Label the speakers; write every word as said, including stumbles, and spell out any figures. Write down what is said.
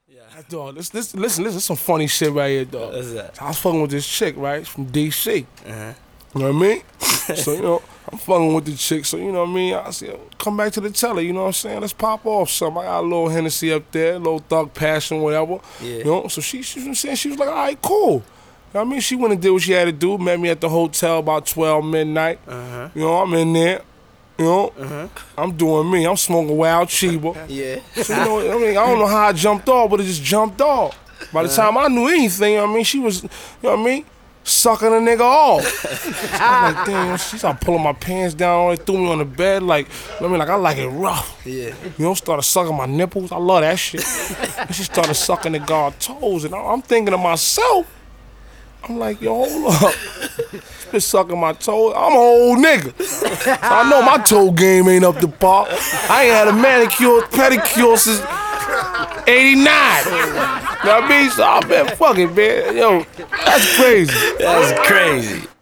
Speaker 1: Yeah.
Speaker 2: Dog, listen, listen, listen, this is some funny shit right here, dog.
Speaker 1: What's that?
Speaker 2: I was fucking with this chick, right, from D C.
Speaker 1: Uh-huh.
Speaker 2: You know what I mean? So, you know, I'm fucking with the chick, so, you know what I mean? I said, come back to the telly, you know what I'm saying? Let's pop off something. I got a little Hennessy up there, a little Thug Passion, whatever.
Speaker 1: Yeah.
Speaker 2: You know, so she, she was saying, she was like, all right, cool. You know what I mean? She went and did what she had to do, met me at the hotel about twelve midnight.
Speaker 1: Uh-huh.
Speaker 2: You know, I'm in there. You know,
Speaker 1: Uh-huh.
Speaker 2: I'm doing me. I'm smoking Wild Chiba.
Speaker 1: Yeah.
Speaker 2: So, you know, I mean, I don't know how I jumped off, but it just jumped off. By the time I knew anything, I mean, she was, you know what I mean, sucking a nigga off. So I'm like, damn, she started pulling my pants down, threw me on the bed, like, you know what I mean, like, I like it rough.
Speaker 1: Yeah.
Speaker 2: You know, started sucking my nipples. I love that shit. And she started sucking the guard toes, and I'm thinking to myself, I'm like, yo, hold up. She been sucking my toes. I'm an old nigga. So I know my toe game ain't up to par. I ain't had a manicure, pedicure since eighty-nine. You know what I mean? So I've been fucking, man. Yo, that's crazy.
Speaker 1: That's crazy.